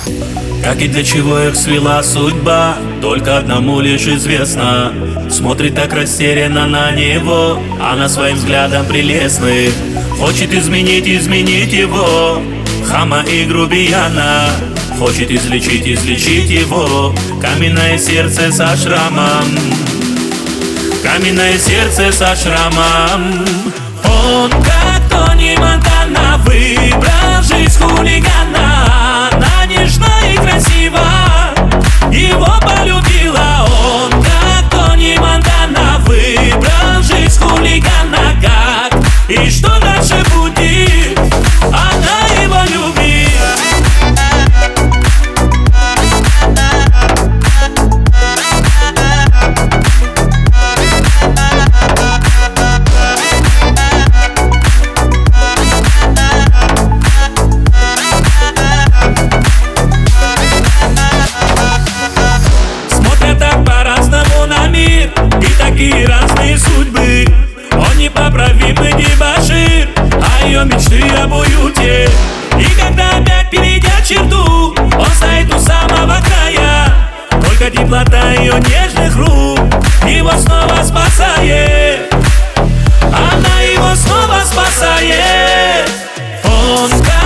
Как и для чего их свела судьба, только одному лишь известно. Смотрит так растерянно на него, она своим взглядом прелестный. Хочет изменить его, хама и грубияна. Хочет излечить его, каменное сердце со шрамом. Каменное сердце со шрамом. Он как Тони Монтана, выбрал жизнь хулигана. Она нежна и красива, его полюбила. Он как Тони Монтана, выбрал жизнь хулигана. Как и что дальше будет, она его любит. Такие разные судьбы. Он непоправимый дебошир, а ее мечты об уюте. И когда опять перейдя черту, он стоит у самого края. Только теплота ее нежных рук его снова спасает. Она его снова спасает. Он